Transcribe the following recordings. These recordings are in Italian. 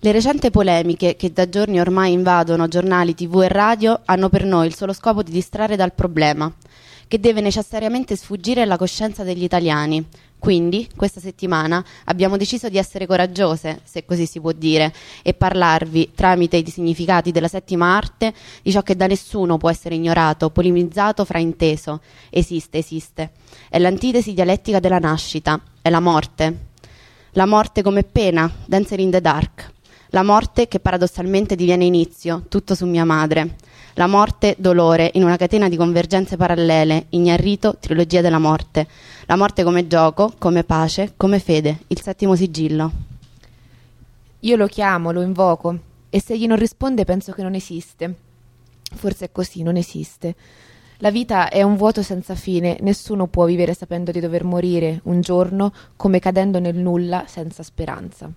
Le recenti polemiche che da giorni ormai invadono giornali, TV e radio hanno per noi il solo scopo di distrarre dal problema, che deve necessariamente sfuggire alla coscienza degli italiani. Quindi, questa settimana, abbiamo deciso di essere coraggiose, se così si può dire, e parlarvi, tramite i significati della settima arte, di ciò che da nessuno può essere ignorato, polemizzato, frainteso. Esiste. È l'antitesi dialettica della nascita, è la morte. La morte come pena, Dancer in the Dark. La morte che paradossalmente diviene inizio, tutto su mia madre. La morte, dolore, in una catena di convergenze parallele, Iñárritu, trilogia della morte. La morte come gioco, come pace, come fede, il settimo sigillo. Io lo chiamo, lo invoco, e se gli non risponde penso che non esiste. Forse è così, non esiste. La vita è un vuoto senza fine, nessuno può vivere sapendo di dover morire un giorno, come cadendo nel nulla senza speranza.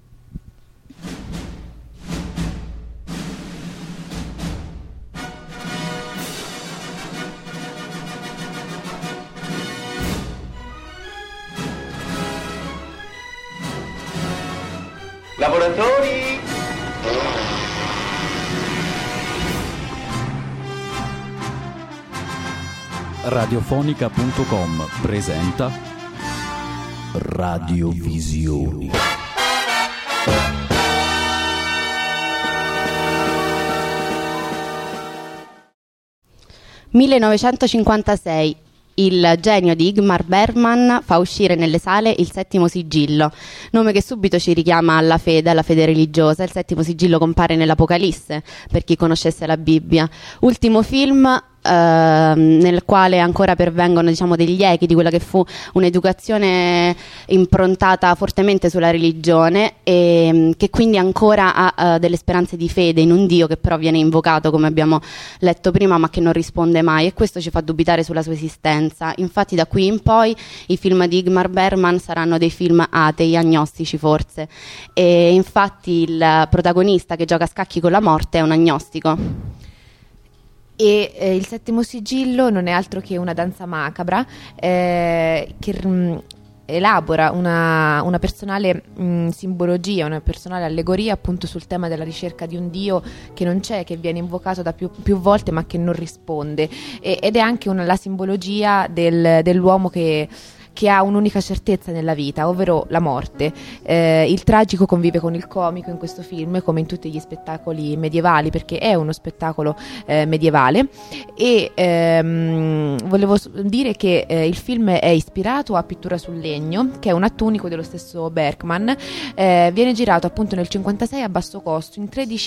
Lavoratori! Radiofonica.com presenta Radiovisioni. «1956. Il genio di Ingmar Bergman fa uscire nelle sale Il settimo sigillo, nome che subito ci richiama alla fede religiosa. Il settimo sigillo compare nell'Apocalisse, per chi conoscesse la Bibbia. Ultimo film nel quale ancora pervengono, diciamo, degli echi di quella che fu un'educazione improntata fortemente sulla religione e che quindi ancora ha delle speranze di fede in un Dio che però viene invocato, come abbiamo letto prima, ma che non risponde mai, e questo ci fa dubitare sulla sua esistenza. Infatti da qui in poi i film di Ingmar Bergman saranno dei film atei, agnostici forse, e infatti il protagonista che gioca a scacchi con la morte è un agnostico. E il settimo sigillo non è altro che una danza macabra che elabora una personale simbologia, una personale allegoria appunto sul tema della ricerca di un Dio che non c'è, che viene invocato da più volte ma che non risponde, ed è anche la simbologia dell'uomo che ha un'unica certezza nella vita, ovvero la morte. Il tragico convive con il comico in questo film, come in tutti gli spettacoli medievali, perché è uno spettacolo medievale. E volevo dire che il film è ispirato a Pittura sul legno, che è un atto unico dello stesso Bergman. Viene girato appunto nel 56 a basso costo, in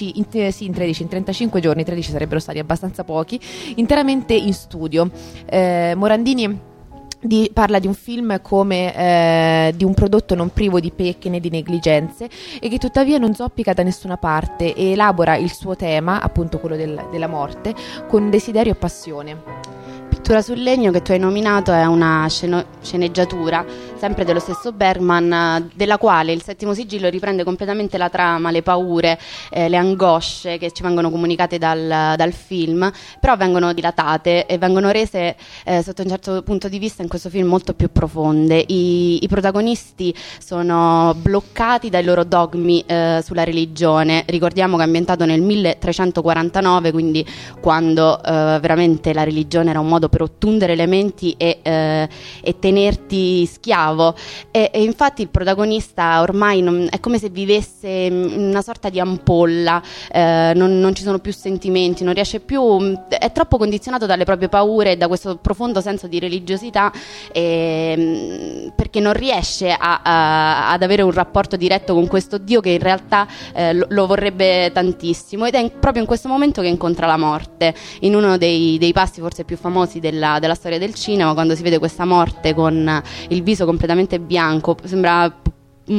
35 giorni, 13 sarebbero stati abbastanza pochi, interamente in studio. Morandini parla di un film come di un prodotto non privo di pecche né di negligenze e che tuttavia non zoppica da nessuna parte, e elabora il suo tema, appunto quello della morte, con desiderio e passione. Pittura sul legno, che tu hai nominato, è una sceneggiatura sempre dello stesso Bergman, della quale il settimo sigillo riprende completamente la trama, le paure, le angosce che ci vengono comunicate dal film, però vengono dilatate e vengono rese sotto un certo punto di vista in questo film molto più profonde. I protagonisti sono bloccati dai loro dogmi sulla religione. Ricordiamo che è ambientato nel 1349, quindi quando veramente la religione era un modo per ottundere le menti e tenerti schiavo, e infatti il protagonista ormai è come se vivesse in una sorta di ampolla, non ci sono più sentimenti, non riesce più, è troppo condizionato dalle proprie paure e da questo profondo senso di religiosità, perché non riesce ad avere un rapporto diretto con questo Dio che in realtà lo vorrebbe tantissimo, ed è proprio in questo momento che incontra la morte, in uno dei passi forse più famosi della storia del cinema, quando si vede questa morte con il viso completamente bianco, sembra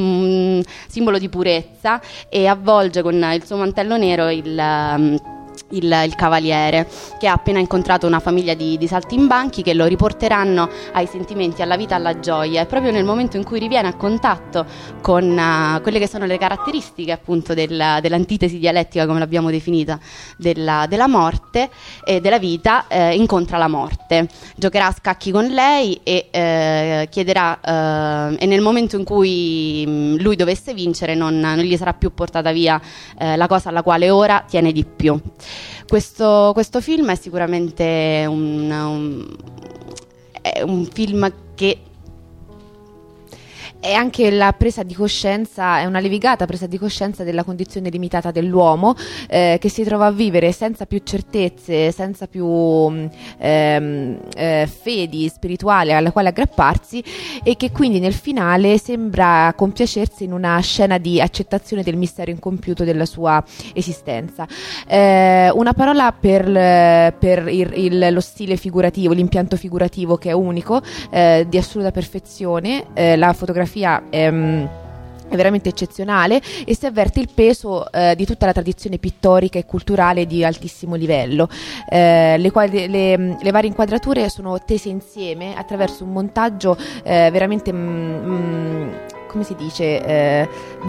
simbolo di purezza, e avvolge con il suo mantello nero il cavaliere, che ha appena incontrato una famiglia di saltimbanchi che lo riporteranno ai sentimenti, alla vita, alla gioia, e proprio nel momento in cui riviene a contatto con quelle che sono le caratteristiche appunto dell'antitesi dialettica, come l'abbiamo definita, della morte e della vita, incontra la morte, giocherà a scacchi con lei e chiederà, e nel momento in cui lui dovesse vincere non gli sarà più portata via la cosa alla quale ora tiene di più. Questo film è sicuramente un film che è anche la presa di coscienza, è una levigata presa di coscienza della condizione limitata dell'uomo, che si trova a vivere senza più certezze, senza più fedi spirituali alle quali aggrapparsi, e che quindi nel finale sembra compiacersi in una scena di accettazione del mistero incompiuto della sua esistenza. Una parola per lo stile figurativo, l'impianto figurativo, che è unico, di assoluta perfezione. La fotografia è veramente eccezionale e si avverte il peso di tutta la tradizione pittorica e culturale di altissimo livello. Le varie inquadrature sono tese insieme attraverso un montaggio veramente come si dice,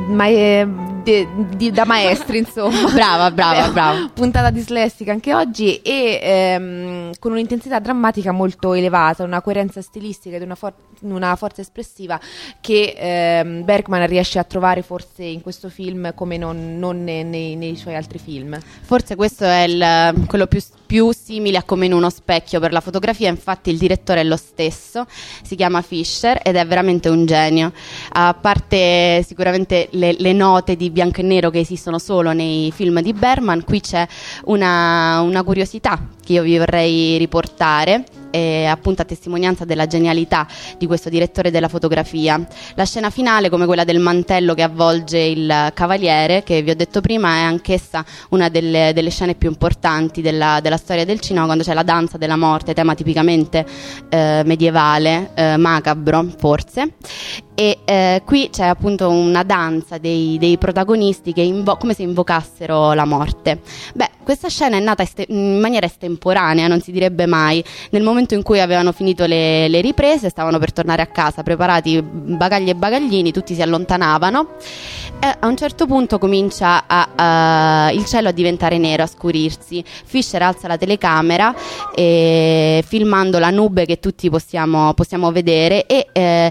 da maestri, insomma. Brava. Puntata dislessica anche oggi, e con un'intensità drammatica molto elevata, una coerenza stilistica ed una forza espressiva che Bergman riesce a trovare forse in questo film come non nei suoi altri film. Forse questo è quello più simile a Come in uno specchio per la fotografia. Infatti il direttore è lo stesso, si chiama Fischer ed è veramente un genio. A parte sicuramente le note di bianco e nero che esistono solo nei film di Bergman, qui c'è una curiosità che io vi vorrei riportare, appunto a testimonianza della genialità di questo direttore della fotografia. La scena finale, come quella del mantello che avvolge il cavaliere, che vi ho detto prima, è anch'essa una delle scene più importanti della storia del cinema, quando c'è la danza della morte, tema tipicamente medievale, macabro forse. E qui c'è appunto una danza dei protagonisti che come se invocassero la morte. Beh, questa scena è nata in maniera estemporanea, non si direbbe mai. Nel momento in cui avevano finito le riprese, stavano per tornare a casa, preparati bagagli e bagaglini, tutti si allontanavano, e a un certo punto comincia il cielo a diventare nero, a scurirsi. Fischer alza la telecamera filmando la nube che tutti possiamo vedere, e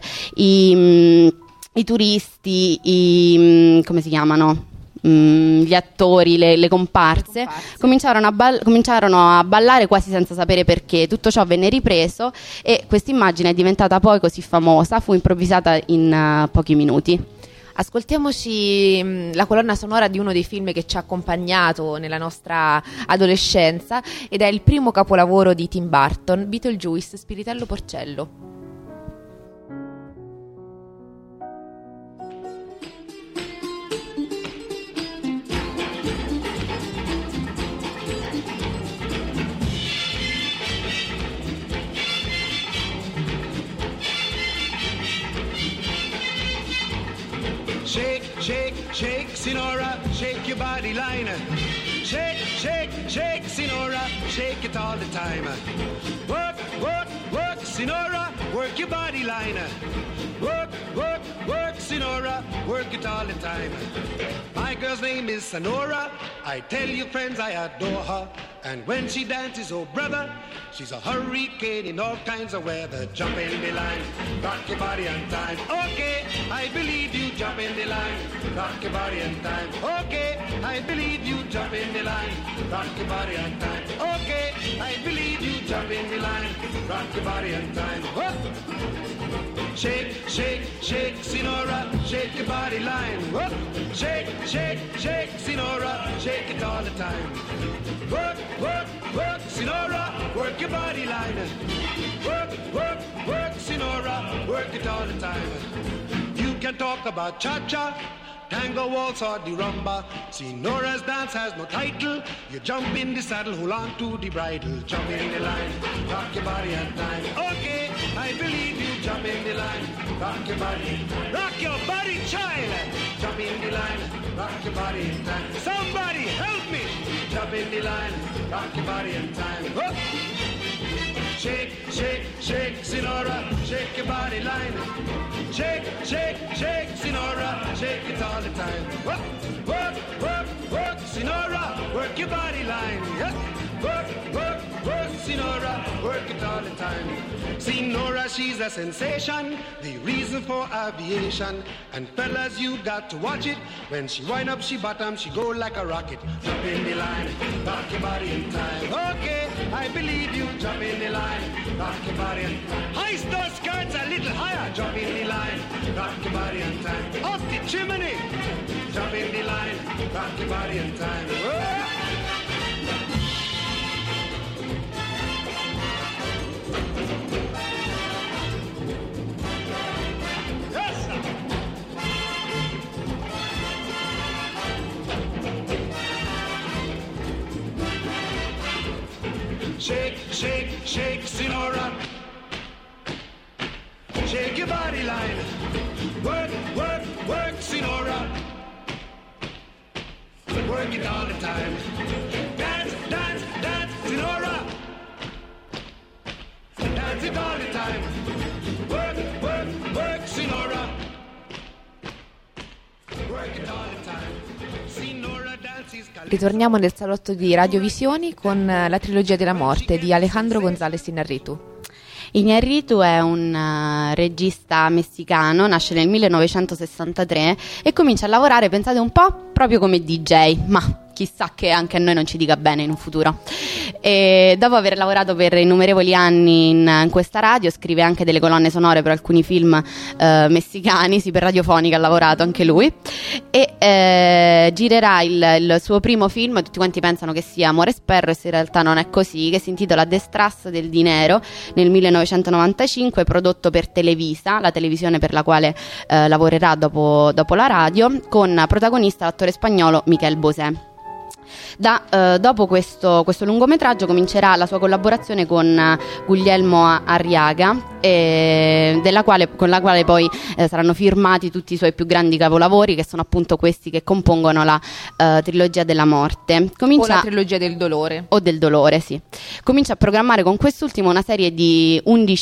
i turisti, come si chiamano? Gli attori, le comparse cominciarono a ballare quasi senza sapere perché. Tutto ciò venne ripreso e questa immagine è diventata poi così famosa, fu improvvisata in pochi minuti. Ascoltiamoci la colonna sonora di uno dei film che ci ha accompagnato nella nostra adolescenza, ed è il primo capolavoro di Tim Burton, Beetlejuice, Spiritello Porcello. Shake, shake, shake, Sinora, shake your body line. Shake, shake, shake, Sinora, shake it all the time. Work, work, work, Sinora, work your body line. Work, work, work, Sinora, work it all the time. My girl's name is Sonora. I tell you, friends, I adore her. And when she dances, oh brother, she's a hurricane in all kinds of weather. Jump in the line, rock your body on time. Okay, I believe you, jump in the line, rock your body on time. Okay, I believe you, jump in the line, rock your body on time. Okay, I believe you, jump in the line, rock your body on time. Whoop. Shake, shake, shake, Sinora, shake your body line. Whoop. Shake, shake, shake, Sinora, shake it all the time. Work, work, work, Sinora, work your body line. Work, work, work, Sinora, work it all the time. You can talk about cha-cha, tango, waltz or the rumba. Sinora's dance has no title. You jump in the saddle, hold on to the bridle. Jump in the line, rock your body on time. Okay, I believe you, jump in the line, rock your body, child. Jump in the line, rock your body in time. Somebody help me. Jump jump in the line, rock your body in time. Whoop. Shake, shake, shake, Sinora, shake your body line. Shake, shake, shake, Sinora, shake it all the time. Work, work, work, work, Sinora, work your body line. Yeah. Work, work, work, Sinora, work it all the time. Sinora, she's a sensation, the reason for aviation. And fellas, you got to watch it. When she wind up, she bottom, she go like a rocket. Jump in the line, rock your body in time. Okay, I believe you, jump in the line, rock your body in time. Hoist those skirts a little higher, jump in the line, rock your body in time. Up the chimney, jump in the line, rock your body in time. Whoa. Shake, shake, shake, Sinora. Shake your body line. Work, work, work, Sinora. Work it all the time. Dance, dance, dance, Sinora. Dance it all the time. Work, work, work, Sinora. Work it all the time. Sinora dances. Ritorniamo nel salotto di Radiovisioni con la trilogia della morte di Alejandro González Iñárritu. Iñárritu è un regista messicano, nasce nel 1963 e comincia a lavorare, pensate un po', proprio come DJ, ma chissà che anche a noi non ci dica bene in un futuro. E dopo aver lavorato per innumerevoli anni in questa radio, scrive anche delle colonne sonore per alcuni film messicani, sì, per Radiofonica ha lavorato anche lui, e girerà il suo primo film, tutti quanti pensano che sia Amores Perros, in realtà non è così, che si intitola Detrás del dinero, nel 1995, prodotto per Televisa, la televisione per la quale lavorerà dopo la radio, con protagonista l'attore spagnolo Miquel Bosé. Dopo questo lungometraggio comincerà la sua collaborazione con Guglielmo Arriaga, con la quale poi saranno firmati tutti i suoi più grandi capolavori, che sono appunto questi che compongono la trilogia della morte. O la trilogia del dolore. O del dolore, sì. Comincia a programmare con quest'ultimo una serie di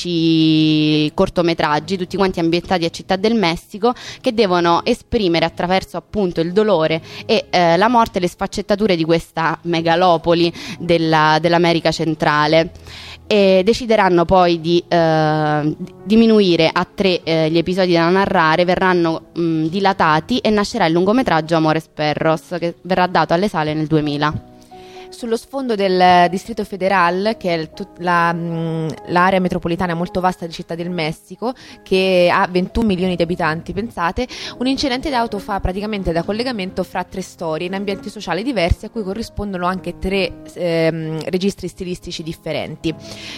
11 cortometraggi, tutti quanti ambientati a Città del Messico, che devono esprimere attraverso appunto il dolore e la morte le sfaccettature di questa megalopoli dell'America centrale. E decideranno poi di diminuire a 3 gli episodi da narrare, verranno dilatati e nascerà il lungometraggio Amores Perros, che verrà dato alle sale nel 2000. Sullo sfondo del Distrito Federal, che è l'area metropolitana molto vasta di Città del Messico, che ha 21 milioni di abitanti, pensate, un incidente d'auto fa praticamente da collegamento fra 3 storie in ambienti sociali diversi, a cui corrispondono anche 3 registri stilistici differenti.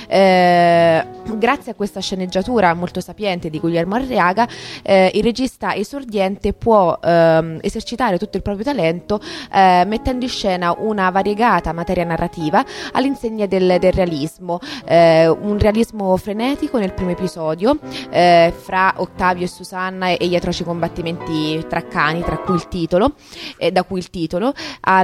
Grazie a questa sceneggiatura molto sapiente di Guglielmo Arriaga, il regista esordiente può esercitare tutto il proprio talento, mettendo in scena una variegata materia narrativa all'insegna del realismo, un realismo frenetico nel primo episodio, fra Ottavio e Susanna e gli atroci combattimenti tra cani, da cui il titolo,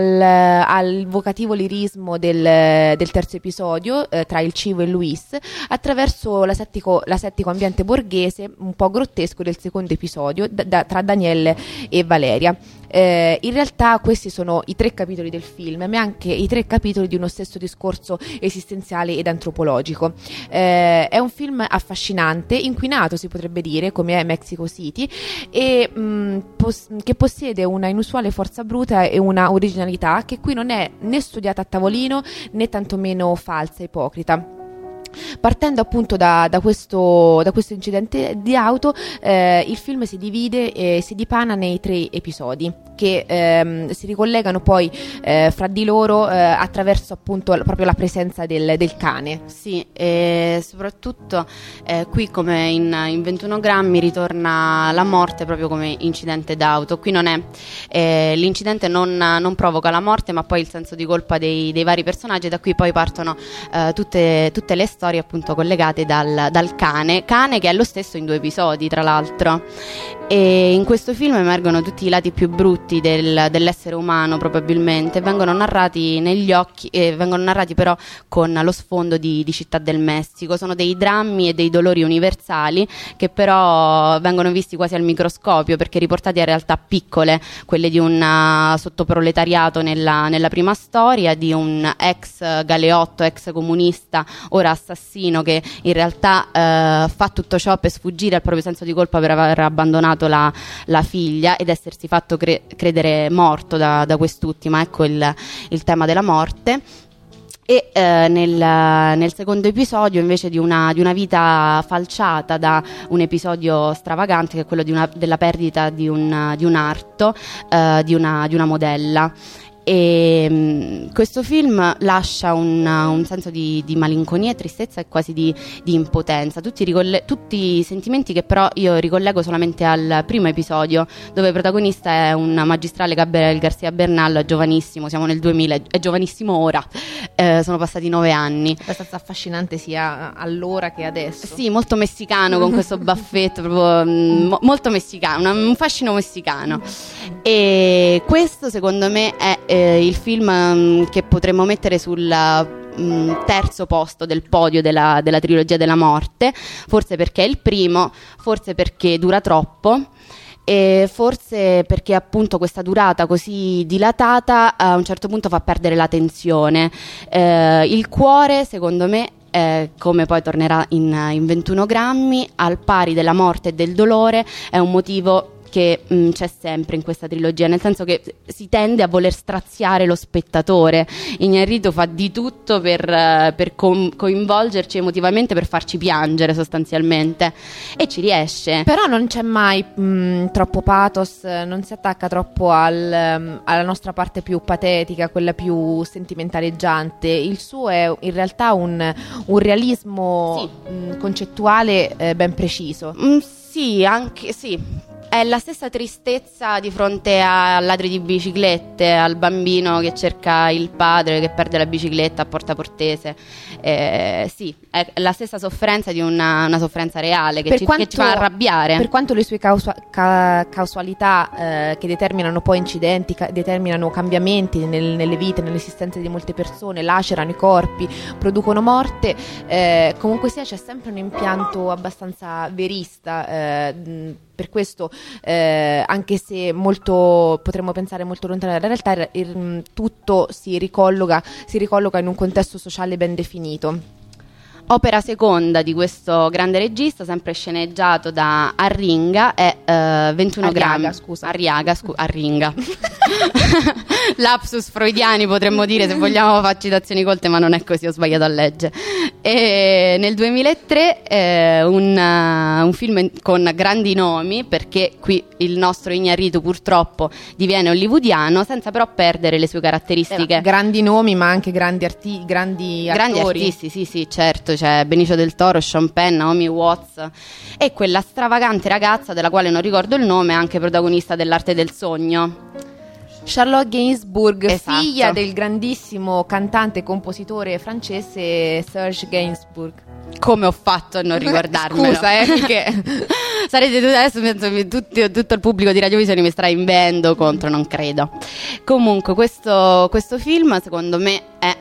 al vocativo lirismo del terzo episodio, tra il Civo e Luis, attraverso l'asettico ambiente borghese un po' grottesco del secondo episodio, tra Daniele e Valeria. In realtà questi sono i 3 capitoli del film, ma anche i 3 capitoli di uno stesso discorso esistenziale ed antropologico. È un film affascinante, inquinato si potrebbe dire, come è Mexico City, e che possiede una inusuale forza bruta e una originalità che qui non è né studiata a tavolino né tantomeno falsa e ipocrita. Partendo appunto da questo incidente di auto, il film si divide e si dipana nei 3 episodi che si ricollegano poi fra di loro attraverso appunto proprio la presenza del cane. Sì, e soprattutto qui come in 21 grammi ritorna la morte proprio come incidente d'auto. Qui non è l'incidente non provoca la morte, ma poi il senso di colpa dei vari personaggi. Da qui poi partono tutte le storie appunto collegate dal cane che è lo stesso in 2 episodi tra l'altro. E in questo film emergono tutti i lati più brutti dell'essere umano, probabilmente, vengono narrati vengono narrati però con lo sfondo di Città del Messico. Sono dei drammi e dei dolori universali che però vengono visti quasi al microscopio, perché riportati a realtà piccole, quelle di un sottoproletariato nella prima storia, di un ex galeotto, ex comunista, ora assassino, che in realtà fa tutto ciò per sfuggire al proprio senso di colpa per aver abbandonato la figlia ed essersi fatto credere morto da quest'ultima. Ecco il tema della morte. E nel secondo episodio, invece di una vita falciata da un episodio stravagante, che è quello della perdita di un arto, di una modella. E questo film lascia un senso di malinconia e tristezza e quasi di impotenza, tutti i sentimenti che però io ricollego solamente al primo episodio, dove protagonista è un magistrale, Gabriel García Bernal, giovanissimo, siamo nel 2000, è giovanissimo ora, sono passati 9 anni. Abbastanza affascinante sia allora che adesso. Sì, molto messicano, con questo baffetto proprio molto messicano, un fascino messicano. E questo secondo me è il film che potremmo mettere sul terzo posto del podio della trilogia della morte, forse perché è il primo, forse perché dura troppo, e forse perché appunto questa durata così dilatata a un certo punto fa perdere la tensione. Il cuore, secondo me, come poi tornerà in 21 grammi, al pari della morte e del dolore, è un motivo che c'è sempre in questa trilogia, nel senso che si tende a voler straziare lo spettatore. Iñárritu fa di tutto per coinvolgerci emotivamente, per farci piangere sostanzialmente, e ci riesce. Però non c'è mai troppo pathos, non si attacca troppo alla nostra parte più patetica, quella più sentimentalleggiante. Il suo è in realtà un realismo concettuale ben preciso. Sì, anche sì. È la stessa tristezza di fronte a ladri di biciclette, al bambino che cerca il padre che perde la bicicletta a Porta Portese. Sì, è la stessa sofferenza di una sofferenza reale che ci fa arrabbiare. Per quanto le sue causalità che determinano poi incidenti, determinano cambiamenti nelle vite, nell'esistenza di molte persone, lacerano i corpi, producono morte, comunque sia c'è sempre un impianto abbastanza verista. Per questo, anche se potremmo pensare molto lontano dalla realtà, tutto si ricolloca in un contesto sociale ben definito. Opera seconda di questo grande regista, sempre sceneggiato da Arringa, è 21 grammi. Arringa. Lapsus freudiani, potremmo dire, se vogliamo fare citazioni colte, ma non è così, ho sbagliato a leggere. E nel 2003 un film con grandi nomi, perché qui il nostro Iñárritu purtroppo diviene hollywoodiano, senza però perdere le sue caratteristiche. Grandi nomi, ma anche grandi attori. Grandi artisti, sì, certo. C'è Benicio del Toro, Sean Penn, Naomi Watts e quella stravagante ragazza della quale non ricordo il nome, anche protagonista dell'Arte del Sogno, Charlotte Gainsbourg, esatto, figlia del grandissimo cantante e compositore francese Serge Gainsbourg. Come ho fatto a non ricordarmelo? Scusa, perché sarete adesso, penso, tutto il pubblico di Radiovisione mi starà invendo contro, non credo. Comunque questo film secondo me è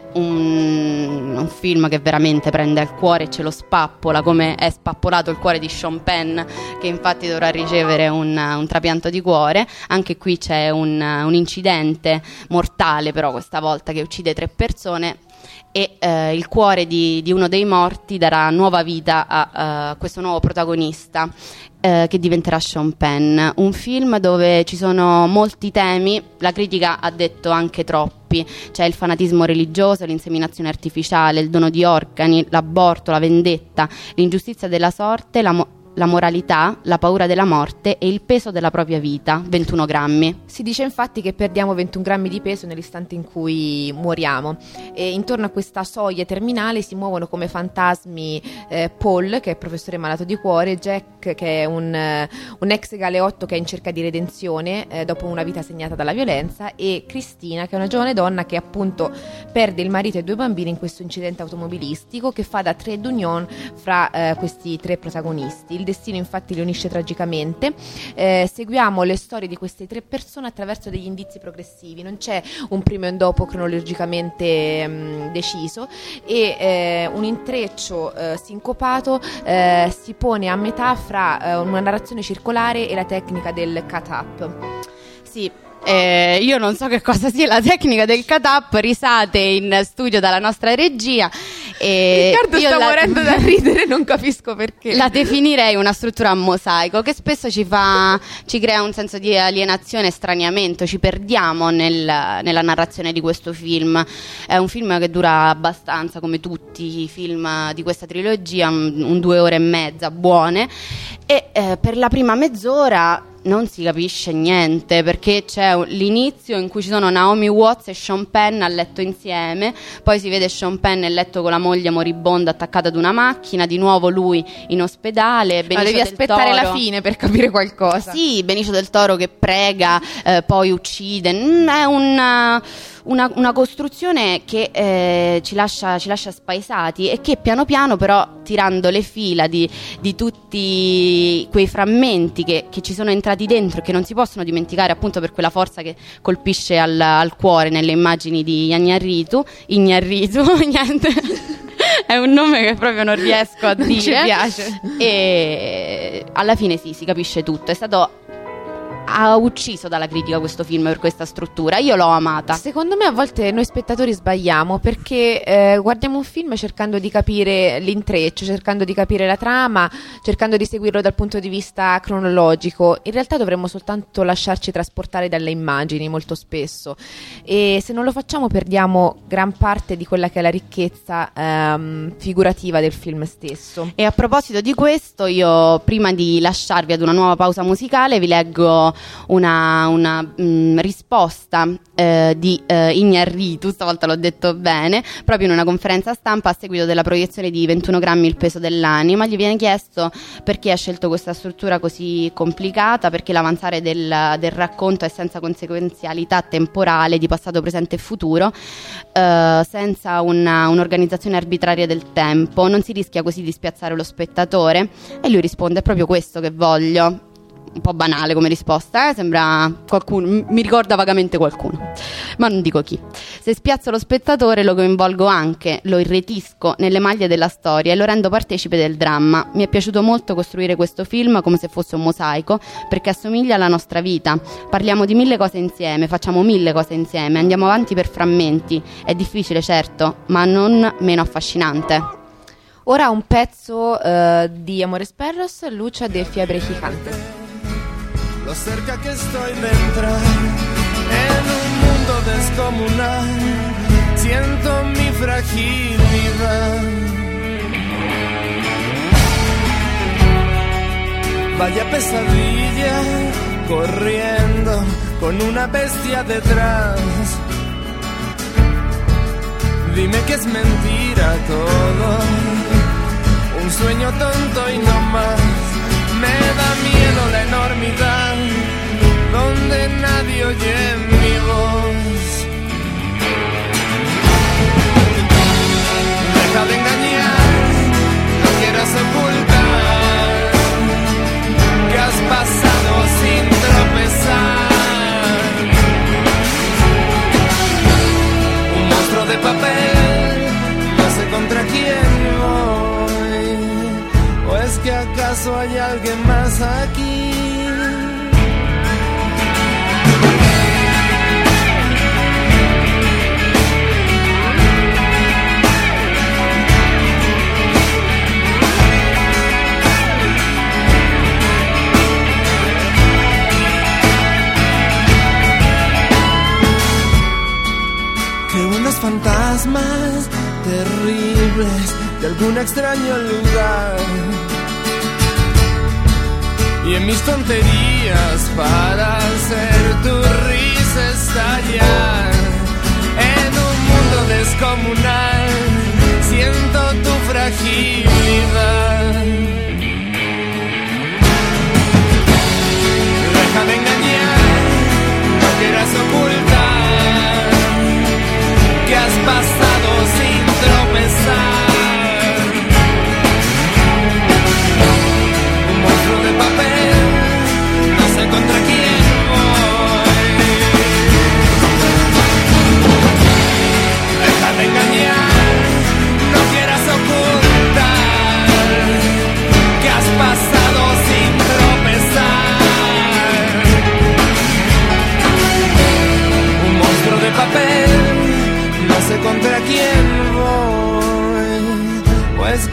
un film che veramente prende al cuore e ce lo spappola, come è spappolato il cuore di Sean Penn, che infatti dovrà ricevere un trapianto di cuore. Anche qui c'è un incidente mortale, però questa volta, che uccide 3 persone, e il cuore di uno dei morti darà nuova vita a questo nuovo protagonista, che diventerà Sean Penn. Un film dove ci sono molti temi, la critica ha detto anche troppi. C'è il fanatismo religioso, l'inseminazione artificiale, il dono di organi, l'aborto, la vendetta, l'ingiustizia della sorte, la moralità, la paura della morte e il peso della propria vita. 21 grammi. Si dice infatti che perdiamo 21 grammi di peso nell'istante in cui moriamo, e intorno a questa soglia terminale si muovono come fantasmi Paul, che è professore malato di cuore, Jack, che è un ex galeotto che è in cerca di redenzione dopo una vita segnata dalla violenza, e Cristina, che è una giovane donna che appunto perde il marito e 2 bambini in questo incidente automobilistico che fa da trait d'union fra questi 3 protagonisti. Il destino infatti li unisce tragicamente. Seguiamo le storie di queste 3 persone attraverso degli indizi progressivi, non c'è un prima e un dopo cronologicamente deciso, e un intreccio sincopato si pone a metà fra una narrazione circolare e la tecnica del cut-up. Sì. Io non so che cosa sia la tecnica del cut-up, risate in studio dalla nostra regia. Riccardo sta morendo da ridere, non capisco perché. La definirei una struttura a mosaico che spesso ci crea un senso di alienazione e straniamento, ci perdiamo nella narrazione di questo film. È un film che dura abbastanza, come tutti i film di questa trilogia, un 2 ore e mezza buone, e per la prima mezz'ora non si capisce niente, perché c'è l'inizio in cui ci sono Naomi Watts e Sean Penn a letto insieme, poi si vede Sean Penn nel letto con la moglie moribonda attaccata ad una macchina, di nuovo lui in ospedale. Ma devi aspettare la fine per capire qualcosa. Sì, Benicio del Toro che prega, poi uccide. È una costruzione che ci lascia spaesati, e che piano piano, però, tirando le fila di tutti quei frammenti che ci sono entrati dentro e che non si possono dimenticare, appunto per quella forza che colpisce al cuore nelle immagini di Iñárritu, niente, è un nome che proprio non riesco a dire. Ci piace. E alla fine sì, si capisce tutto. È stato ucciso dalla critica questo film per questa struttura. Io l'ho amata. Secondo me a volte noi spettatori sbagliamo, perché guardiamo un film cercando di capire l'intreccio, cercando di capire la trama, cercando di seguirlo dal punto di vista cronologico. In realtà dovremmo soltanto lasciarci trasportare dalle immagini molto spesso, e se non lo facciamo perdiamo gran parte di quella che è la ricchezza figurativa del film stesso. E a proposito di questo, io, prima di lasciarvi ad una nuova pausa musicale, vi leggo una risposta di Iñárritu, stavolta l'ho detto bene, proprio in una conferenza stampa a seguito della proiezione di 21 grammi il peso dell'anima. Gli viene chiesto perché ha scelto questa struttura così complicata, perché l'avanzare del racconto è senza conseguenzialità temporale di passato, presente e futuro, senza un'organizzazione arbitraria del tempo, non si rischia così di spiazzare lo spettatore? E lui risponde: è proprio questo che voglio. Un po' banale come risposta, sembra qualcuno, mi ricorda vagamente qualcuno, ma non dico chi. Se spiazzo lo spettatore lo coinvolgo anche, lo irretisco nelle maglie della storia e lo rendo partecipe del dramma. Mi è piaciuto molto costruire questo film come se fosse un mosaico, perché assomiglia alla nostra vita. Parliamo di 1000 cose insieme, facciamo 1000 cose insieme, andiamo avanti per frammenti. È difficile, certo, ma non meno affascinante. Ora un pezzo di Amores Perros, Lucha de Fiebre Gigante. Lo cerca que estoy de entrar en un mundo descomunal, siento mi fragilidad. Vaya pesadilla, corriendo con una bestia detrás. Dime que es mentira todo, un sueño tonto y no más. Me da miedo la enormidad, donde nadie oye mi voz. Deja de engañar, no quieras ocultar que has pasado sin tropezar. Un monstruo de papel, no sé contra quién voy. ¿O es que acaso hay alguien más aquí? Creo en los fantasmas terribles de algún extraño lugar, y en mis tonterías para hacer tu risa estallar. En un mundo descomunal siento tu fragilidad. Deja de engañar, no quieras ocultar que has pasado sin tropezar.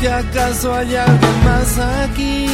que acaso hay alguien más aquí.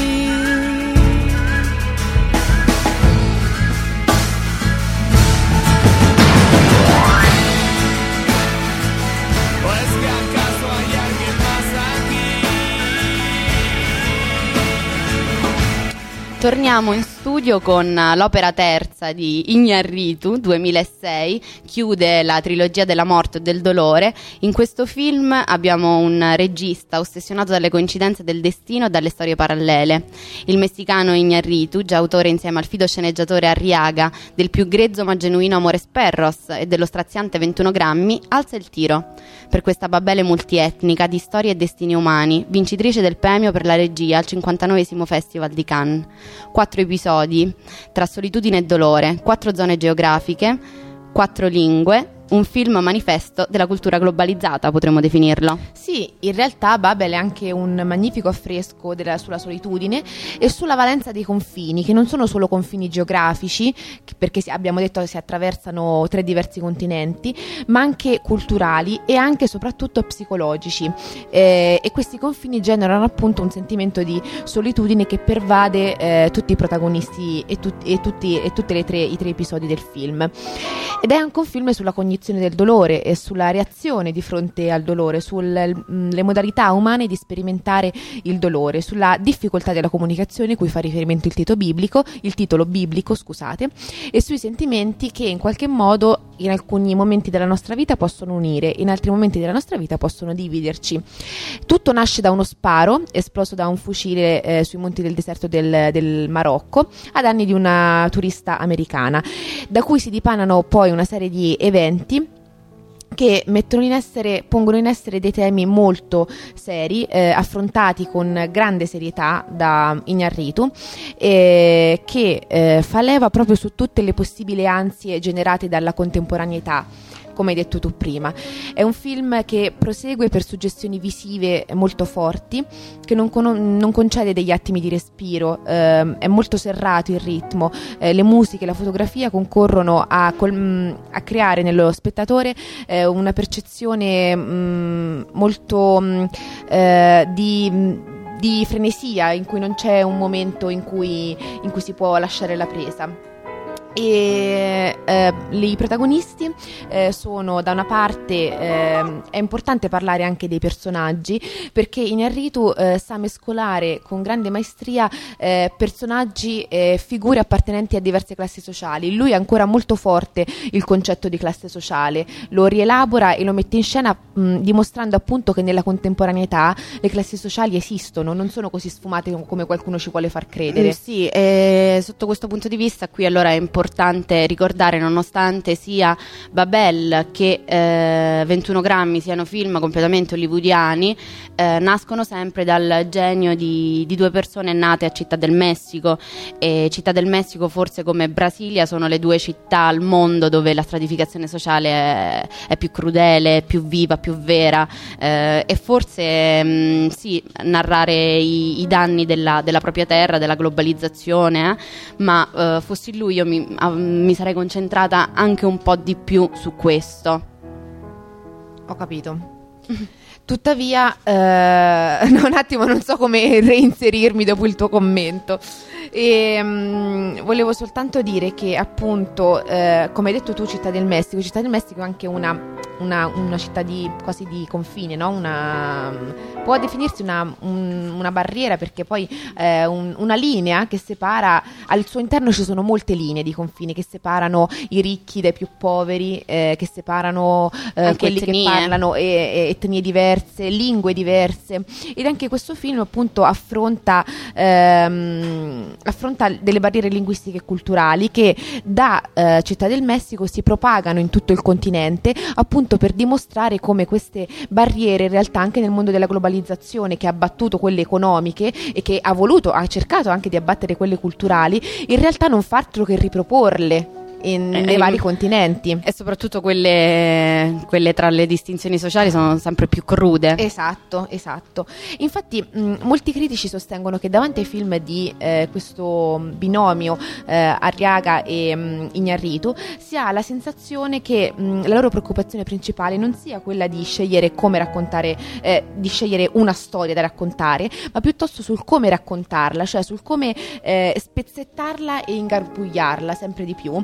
Torniamo in studio con l'opera terza di Iñárritu, 2006, chiude la trilogia della morte e del dolore. In questo film abbiamo un regista ossessionato dalle coincidenze del destino e dalle storie parallele. Il messicano Iñárritu, già autore insieme al fido sceneggiatore Arriaga del più grezzo ma genuino Amores Perros e dello straziante 21 grammi, alza il tiro per questa Babele multietnica di storie e destini umani, vincitrice del premio per la regia al 59esimo Festival di Cannes. 4 episodi tra solitudine e dolore, 4 zone geografiche, 4 lingue, un film manifesto della cultura globalizzata, potremmo definirlo. Sì, in realtà Babel è anche un magnifico affresco sulla solitudine e sulla valenza dei confini, che non sono solo confini geografici, perché abbiamo detto che si attraversano 3 diversi continenti, ma anche culturali e anche e soprattutto psicologici. E questi confini generano appunto un sentimento di solitudine che pervade tutti i protagonisti e tutti i 3 episodi del film. Ed è anche un film sulla cognizione del dolore e sulla reazione di fronte al dolore, sulle modalità umane di sperimentare il dolore, sulla difficoltà della comunicazione, cui fa riferimento il titolo biblico, e sui sentimenti che in qualche modo in alcuni momenti della nostra vita possono unire, in altri momenti della nostra vita possono dividerci. Tutto nasce da uno sparo esploso da un fucile sui monti del deserto del Marocco a danni di una turista americana, da cui si dipanano poi una serie di eventi che pongono in essere dei temi molto seri, affrontati con grande serietà da Iñárritu, che fa leva proprio su tutte le possibili ansie generate dalla contemporaneità, come hai detto tu prima. È un film che prosegue per suggestioni visive molto forti, che non concede degli attimi di respiro, è molto serrato il ritmo, le musiche, la fotografia concorrono a creare nello spettatore una percezione molto di frenesia, in cui non c'è un momento in cui si può lasciare la presa. E i protagonisti sono, da una parte, è importante parlare anche dei personaggi, perché Iñárritu sa mescolare con grande maestria personaggi e figure appartenenti a diverse classi sociali. Lui ha ancora molto forte il concetto di classe sociale, lo rielabora e lo mette in scena, dimostrando appunto che nella contemporaneità le classi sociali esistono, non sono così sfumate come qualcuno ci vuole far credere. Sì, sotto questo punto di vista qui allora è importante ricordare, nonostante sia Babel che 21 grammi siano film completamente hollywoodiani, nascono sempre dal genio di 2 persone nate a Città del Messico, e Città del Messico, forse come Brasilia, sono le 2 città al mondo dove la stratificazione sociale è più crudele, più viva, più vera, e forse sì, narrare i danni della propria terra, della globalizzazione, ma fossi lui io mi sarei concentrata anche un po' di più su questo. Ho capito. Tuttavia, un attimo, non so come reinserirmi dopo il tuo commento. Volevo soltanto dire che appunto, come hai detto tu, Città del Messico è anche una città quasi di confine, no? Può definirsi una barriera, perché poi una linea che separa, al suo interno ci sono molte linee di confine che separano i ricchi dai più poveri, che separano quelli etnie, che parlano etnie diverse, lingue diverse, ed anche questo film appunto affronta delle barriere linguistiche e culturali che da Città del Messico si propagano in tutto il continente, appunto per dimostrare come queste barriere in realtà anche nel mondo della globalizzazione, che ha abbattuto quelle economiche e che ha cercato anche di abbattere quelle culturali, in realtà non fa altro che riproporle nei vari continenti. E soprattutto quelle tra le distinzioni sociali sono sempre più crude. Esatto. Infatti molti critici sostengono che davanti ai film di questo binomio Arriaga e Iñárritu si ha la sensazione che la loro preoccupazione principale non sia quella di scegliere come raccontare, di scegliere una storia da raccontare, ma piuttosto sul come raccontarla, cioè sul come spezzettarla e ingarbugliarla sempre di più,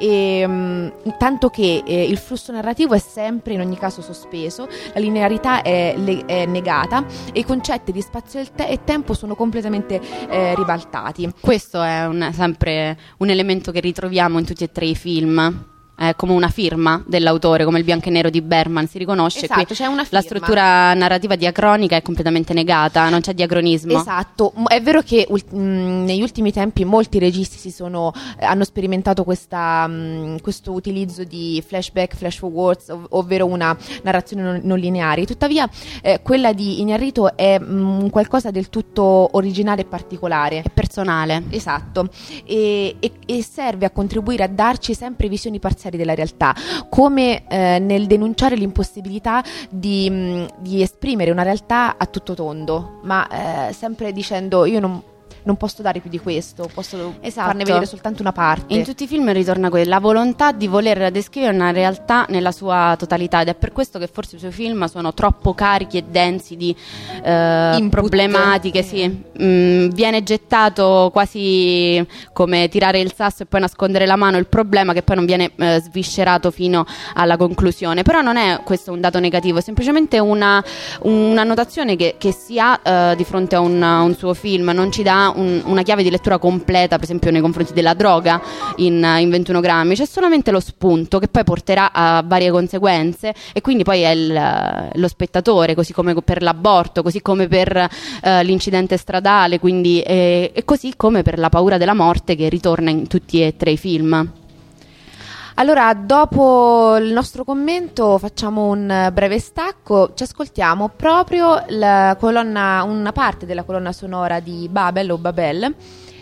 e tanto che il flusso narrativo è sempre in ogni caso sospeso, la linearità è negata e i concetti di spazio e tempo sono completamente ribaltati. Questo è sempre un elemento che ritroviamo in tutti e tre i film. Come una firma dell'autore, come il bianco e nero di Bergman, si riconosce. Esatto, qui c'è una firma. La struttura narrativa diacronica è completamente negata, non c'è diacronismo. Esatto, è vero che negli ultimi tempi molti registi hanno sperimentato questo utilizzo di flashback, flash forwards, ovvero una narrazione non lineare. Tuttavia quella di Iñárritu è qualcosa del tutto originale e particolare. È personale. Esatto, e serve a contribuire a darci sempre visioni parziali della realtà, come nel denunciare l'impossibilità di esprimere una realtà a tutto tondo, ma sempre dicendo io non posso dare più di questo, posso farne vedere soltanto una parte. In tutti i film ritorna la volontà di voler descrivere una realtà nella sua totalità, ed è per questo che forse i suoi film sono troppo carichi e densi di problematiche. Sì. Viene gettato quasi come tirare il sasso e poi nascondere la mano il problema, che poi non viene sviscerato fino alla conclusione. Però non è questo un dato negativo, è semplicemente una notazione che si ha di fronte a un suo film. Non ci dà una chiave di lettura completa, per esempio nei confronti della droga in 21 grammi. C'è solamente lo spunto che poi porterà a varie conseguenze, e quindi poi è lo spettatore, così come per l'aborto, così come per l'incidente stradale, quindi e così come per la paura della morte, che ritorna in tutti e tre i film. Allora, dopo il nostro commento facciamo un breve stacco, ci ascoltiamo proprio una parte della colonna sonora di Babel o Babel.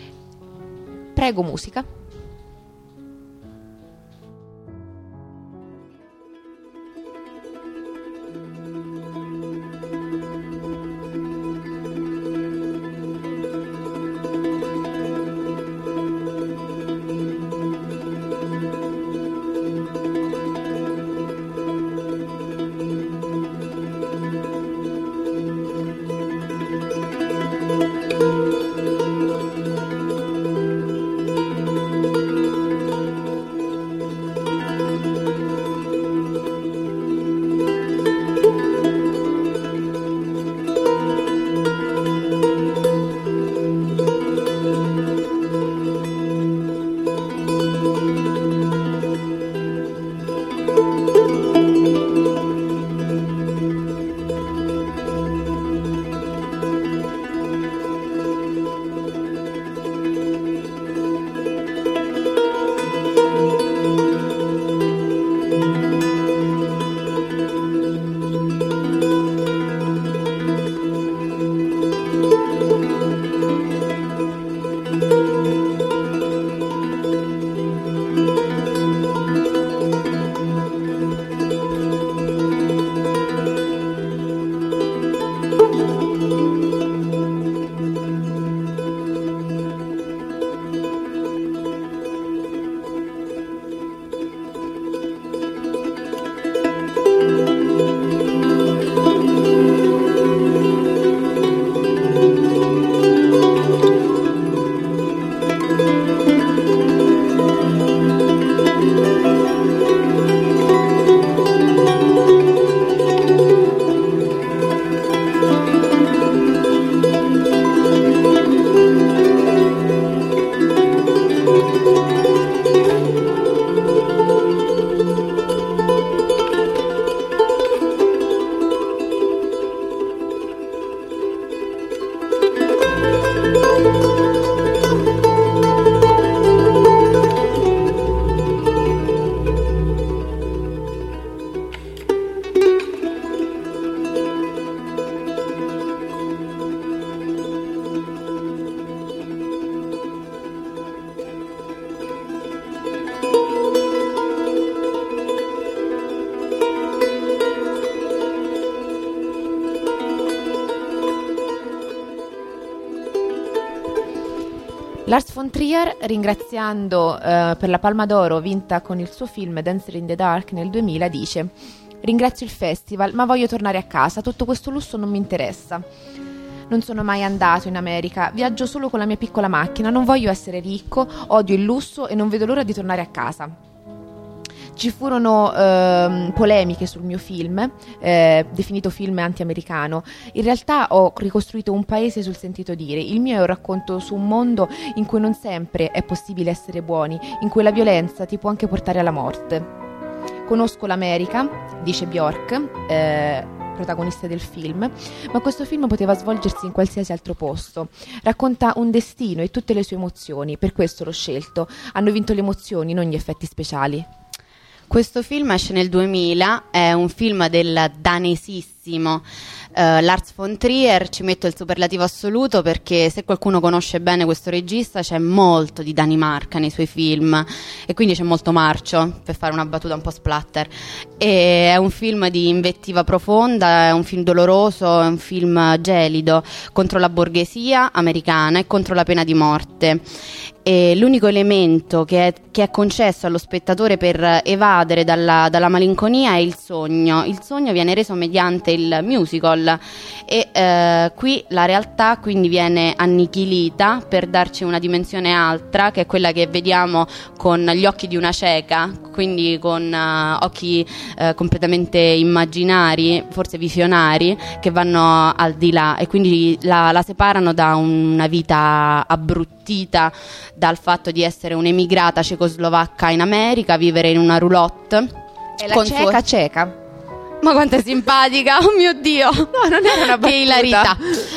Prego, musica. Lars von Trier, ringraziando per la Palma d'Oro vinta con il suo film Dancer in the Dark nel 2000, dice: ringrazio il festival, ma voglio tornare a casa, tutto questo lusso non mi interessa. Non sono mai andato in America, viaggio solo con la mia piccola macchina, non voglio essere ricco, odio il lusso e non vedo l'ora di tornare a casa. Ci furono polemiche sul mio film, definito film anti-americano. In realtà ho ricostruito un paese sul sentito dire. Il mio è un racconto su un mondo in cui non sempre è possibile essere buoni, in cui la violenza ti può anche portare alla morte. Conosco l'America, dice Bjork, protagonista del film, ma questo film poteva svolgersi in qualsiasi altro posto. Racconta un destino e tutte le sue emozioni, per questo l'ho scelto. Hanno vinto le emozioni, non gli effetti speciali. Questo film esce nel 2000, è un film del danesissimo Lars von Trier. Ci metto il superlativo assoluto perché se qualcuno conosce bene questo regista c'è molto di Danimarca nei suoi film e quindi c'è molto marcio, per fare una battuta un po' splatter. E è un film di invettiva profonda, è un film doloroso, è un film gelido contro la borghesia americana e contro la pena di morte. E l'unico elemento che è concesso allo spettatore per evadere dalla malinconia è il sogno. Il sogno viene reso mediante il musical e qui la realtà quindi viene annichilita per darci una dimensione altra, che è quella che vediamo con gli occhi di una cieca, quindi con occhi completamente immaginari, forse visionari, che vanno al di là e quindi la separano da una vita abbrutita dal fatto di essere un'emigrata cecoslovacca in America, vivere in una roulotte. È la cieca. Ma quanto è simpatica, oh mio Dio! No, non era una battuta. Che ilarità!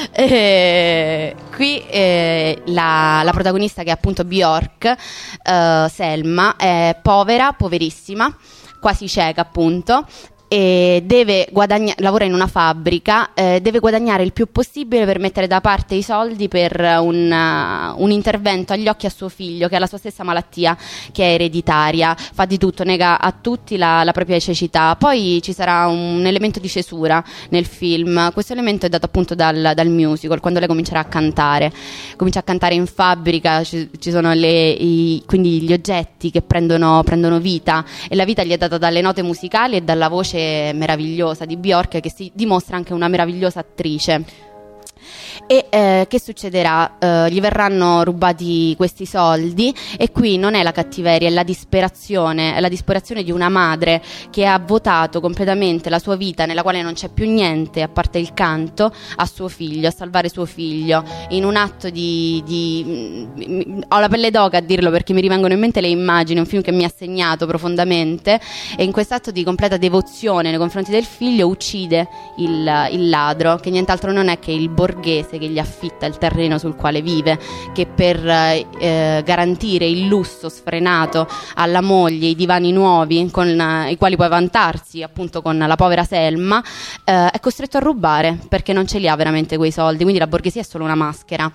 Qui la protagonista, che è appunto Bjork, Selma, è povera, poverissima, quasi cieca appunto, e deve lavora in una fabbrica, deve guadagnare il più possibile per mettere da parte i soldi per un intervento agli occhi a suo figlio, che ha la sua stessa malattia, che è ereditaria. Fa di tutto, nega a tutti la propria cecità. Poi ci sarà un elemento di cesura nel film. Questo elemento è dato appunto dal musical, quando lei comincerà a cantare. Comincia a cantare in fabbrica, ci sono quindi gli oggetti che prendono vita, e la vita gli è data dalle note musicali e dalla voce meravigliosa di Bjork, che si dimostra anche una meravigliosa attrice. E che succederà? Gli verranno rubati questi soldi e qui non è la cattiveria, è la disperazione di una madre che ha votato completamente la sua vita, nella quale non c'è più niente a parte il canto, a suo figlio, a salvare suo figlio, in un atto ho la pelle d'oca a dirlo perché mi rivengono in mente le immagini, un film che mi ha segnato profondamente, e in questo atto di completa devozione nei confronti del figlio uccide il ladro, che nient'altro non è che il borghese che gli affitta il terreno sul quale vive, che per garantire il lusso sfrenato alla moglie, i divani nuovi con i quali puoi vantarsi appunto con la povera Selma, è costretto a rubare perché non ce li ha veramente quei soldi, quindi la borghesia è solo una maschera.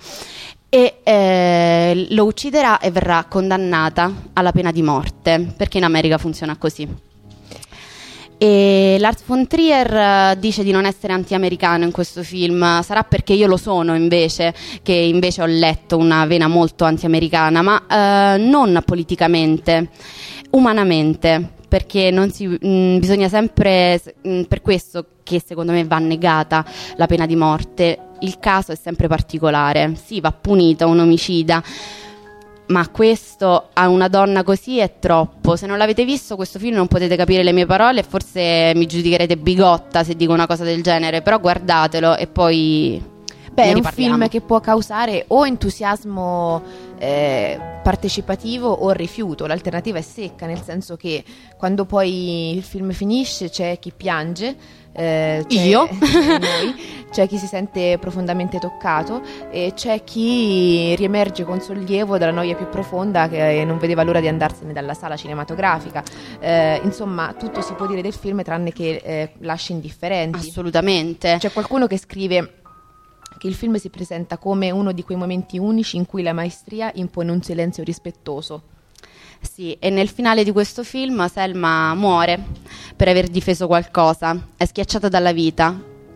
E lo ucciderà e verrà condannata alla pena di morte, perché in America funziona così. E Lars von Trier dice di non essere anti-americano in questo film. Sarà perché io lo sono invece, che invece ho letto una vena molto anti-americana, ma non politicamente, umanamente, perché bisogna sempre, per questo che secondo me va negata la pena di morte. Il caso è sempre particolare, sì, va punito un omicida, ma questo a una donna così è troppo. Se non l'avete visto questo film non potete capire le mie parole e forse mi giudicherete bigotta se dico una cosa del genere, però guardatelo e poi è un film che può causare o entusiasmo partecipativo o rifiuto. L'alternativa è secca, nel senso che quando poi il film finisce c'è chi piange, io c'è chi si sente profondamente toccato e c'è chi riemerge con sollievo dalla noia più profonda, che non vedeva l'ora di andarsene dalla sala cinematografica. Insomma, tutto si può dire del film tranne che lasci indifferenti. Assolutamente. C'è qualcuno che scrive che il film si presenta come uno di quei momenti unici in cui la maestria impone un silenzio rispettoso. Sì, e nel finale di questo film Selma muore per aver difeso qualcosa, è schiacciata dalla vita,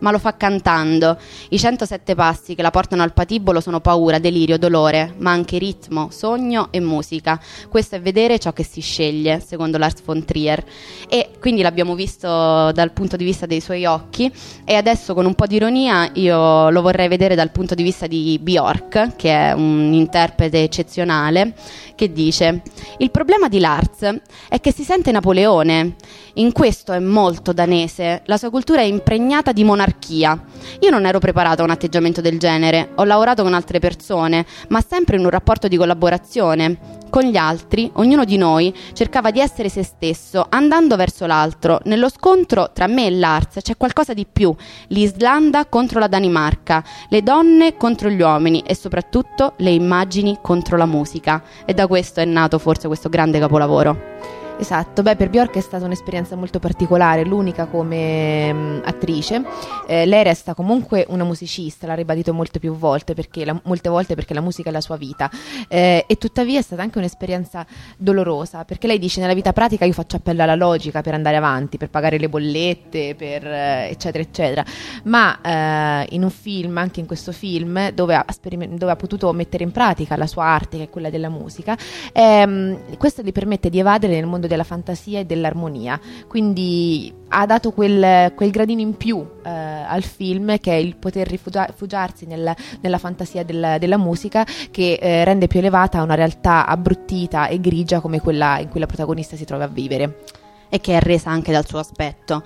ma lo fa cantando. I 107 passi che la portano al patibolo sono paura, delirio, dolore, ma anche ritmo, sogno e musica. Questo è vedere ciò che si sceglie, secondo Lars von Trier. E quindi l'abbiamo visto dal punto di vista dei suoi occhi, e adesso con un po' di ironia io lo vorrei vedere dal punto di vista di Björk, che è un interprete eccezionale, che dice: il problema di Lars è che si sente Napoleone. In questo è molto danese, la sua cultura è impregnata di monarchia. Io non ero preparata a un atteggiamento del genere, ho lavorato con altre persone, ma sempre in un rapporto di collaborazione. Con gli altri, ognuno di noi cercava di essere se stesso, andando verso l'altro. Nello scontro tra me e Lars c'è qualcosa di più: l'Islanda contro la Danimarca, le donne contro gli uomini e soprattutto le immagini contro la musica. E da questo è nato forse questo grande capolavoro. Esatto, per Björk è stata un'esperienza molto particolare, l'unica come attrice. Lei resta comunque una musicista, l'ha ribadito molte volte perché la musica è la sua vita, e tuttavia è stata anche un'esperienza dolorosa, perché lei dice: nella vita pratica io faccio appello alla logica per andare avanti, per pagare le bollette, per eccetera eccetera, ma in un film, anche in questo film dove ha potuto mettere in pratica la sua arte, che è quella della musica, questo gli permette di evadere nel mondo della fantasia e dell'armonia. Quindi ha dato quel gradino in più al film, che è il poter rifugiarsi nella fantasia della musica, che rende più elevata una realtà abbruttita e grigia come quella in cui la protagonista si trova a vivere, e che è resa anche dal suo aspetto.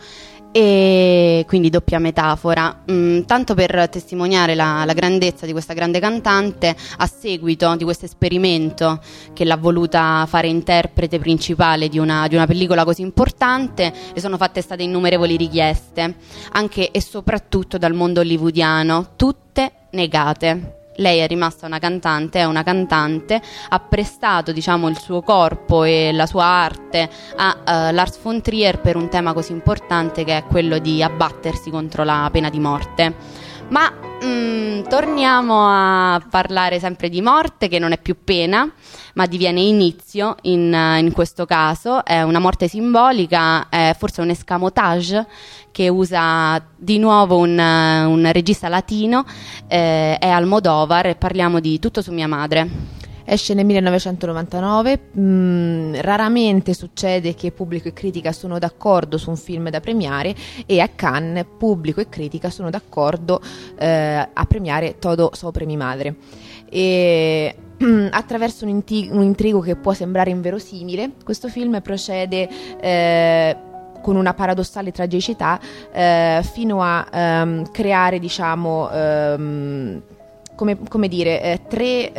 E quindi doppia metafora, tanto per testimoniare la grandezza di questa grande cantante, a seguito di questo esperimento che l'ha voluta fare interprete principale di una pellicola così importante, le sono state innumerevoli richieste, anche e soprattutto dal mondo hollywoodiano, tutte negate. Lei è rimasta una cantante, ha prestato, diciamo, il suo corpo e la sua arte a Lars von Trier per un tema così importante, che è quello di abbattersi contro la pena di morte. Ma torniamo a parlare sempre di morte, che non è più pena, ma diviene inizio in questo caso. È una morte simbolica, è forse un escamotage che usa di nuovo un regista latino, è Almodóvar, e parliamo di Tutto su mia madre. Esce nel 1999, raramente succede che pubblico e critica sono d'accordo su un film da premiare, e a Cannes pubblico e critica sono d'accordo a premiare Todo sobre mi madre. E attraverso un intrigo che può sembrare inverosimile, questo film procede con una paradossale tragicità fino a creare, diciamo, come dire, tre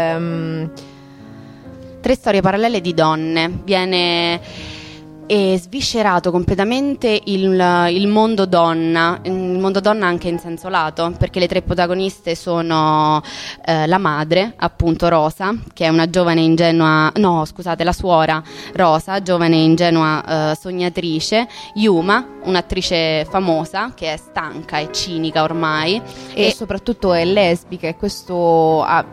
storie parallele di donne. Viene sviscerato completamente il mondo donna anche in senso lato, perché le tre protagoniste sono la madre, appunto Rosa, che è una giovane ingenua, la suora Rosa, giovane ingenua sognatrice, Yuma, un'attrice famosa che è stanca e cinica ormai, e soprattutto è lesbica, e questo ha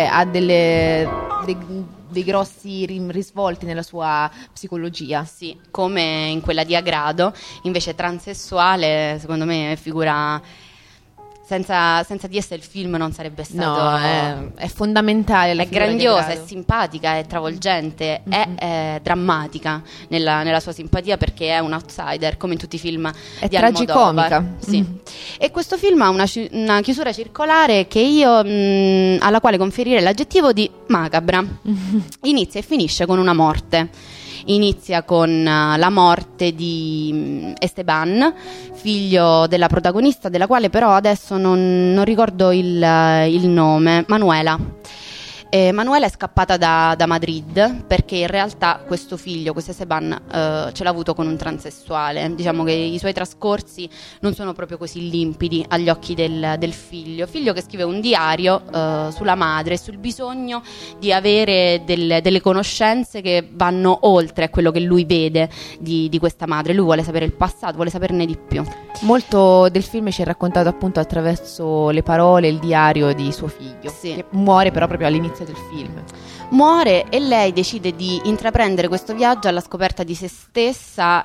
dei grossi risvolti nella sua psicologia. Sì, come in quella di Agrado, invece transessuale, secondo me figura senza di essa il film non sarebbe stato. No, è fondamentale. È grandiosa, è simpatica, è travolgente, è drammatica nella sua simpatia, perché è un outsider, come in tutti i film di Almodóvar. Tragicomica. Sì. E questo film ha una chiusura circolare che io alla quale conferirei l'aggettivo di macabra. Inizia e finisce con una morte. Inizia con la morte di Esteban, figlio della protagonista, della quale però adesso non ricordo il nome, Manuela. Manuela è scappata da Madrid perché in realtà questo figlio, questo Esteban, ce l'ha avuto con un transessuale. Diciamo che i suoi trascorsi non sono proprio così limpidi agli occhi del figlio che scrive un diario sulla madre, sul bisogno di avere delle conoscenze che vanno oltre a quello che lui vede di questa madre. Lui vuole sapere il passato, vuole saperne di più. Molto del film ci è raccontato appunto attraverso le parole, il diario di suo figlio, sì, che muore però proprio all'inizio parte del film. Muore e lei decide di intraprendere questo viaggio alla scoperta di se stessa,